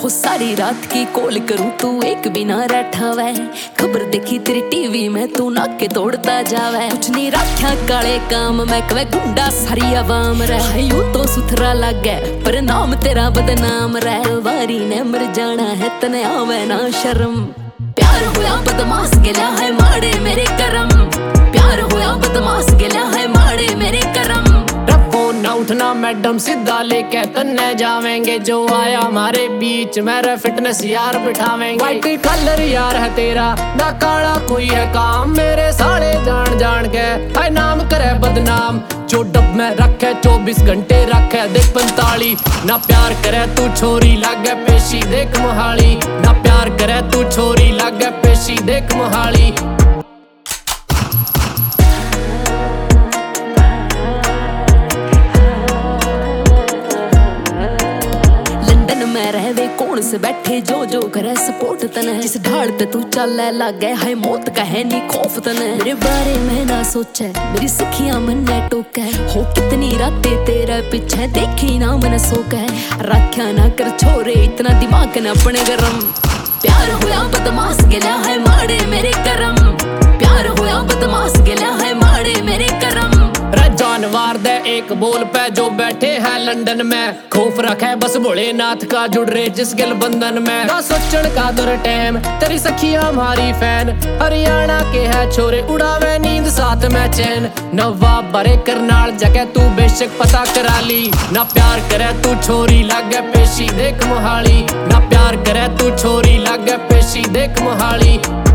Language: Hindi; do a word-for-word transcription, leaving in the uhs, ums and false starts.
वो सारी रात की कॉल करूं तू एक भी ना बैठावे। खबर देखी तेरी टीवी में तू नाके तोड़ता जावे। कुछ नहीं रखा काले काम मैं कवे गुंडा सारी आवाम रहे। यूं तो सुथरा लगे पर नाम तेरा बदनाम रहे। वारी ने मर जाना है तने आवे ना शर्म। प्यार होया बदमाश गेला है माड़े मेरे करम। प्यार होया बदमाश गेला है माड़े मेरे करम। फोन ना उठना मैडम सीधा लेके तन्ने जावेंगे। जो आया हमारे बीच मेरा फिटनेस यार बिठावेंगे। वाइट कलर यार है तेरा ना काला कोई है काम। मेरे साले जान जान के है नाम करे बदनाम। जो डब में रखे चौबीस घंटे रखे देख पंताली। ना प्यार करे तू छोरी लागे पेशी देख मोहाली। ना प्यार करे तू छोरी लागे पेशी देख मोहाली। रहवे कौन से बैठे जो जो करे सपोर्ट तने। जिस ढाल पे तू चल लागे है मौत का है नी खौफ तने। मेरे बारे में ना सोचे मेरी सखियां मन ने टोके। हो कितनी रातें तेरे पीछे देखी ना मन सोके। रखा ना कर छोरे इतना दिमाग न अपने गरम। प्यार होया बदमाश गेला है माड़े मेरे करम। प्यार होया बदमाश गेला है माड़े मेरे करम। जानवर दे एक बोल पे जो बैठे हैं लंदन में। खौफ रखे बस भोलेनाथ का जुड़ रहे जिस गल बंधन में। ना सोचन का दर टाइम तेरी सखिया हमारी फैन। हरियाणा के है छोरे उड़ावे नींद साथ में चैन। नवाब बरे करनाल जगह तू बेशक पता करा ली। ना प्यार करे तू छोरी लागे पेशी देख मोहाली। ना प्यार करे तू छोरी लागे पेशी देख मोहाली।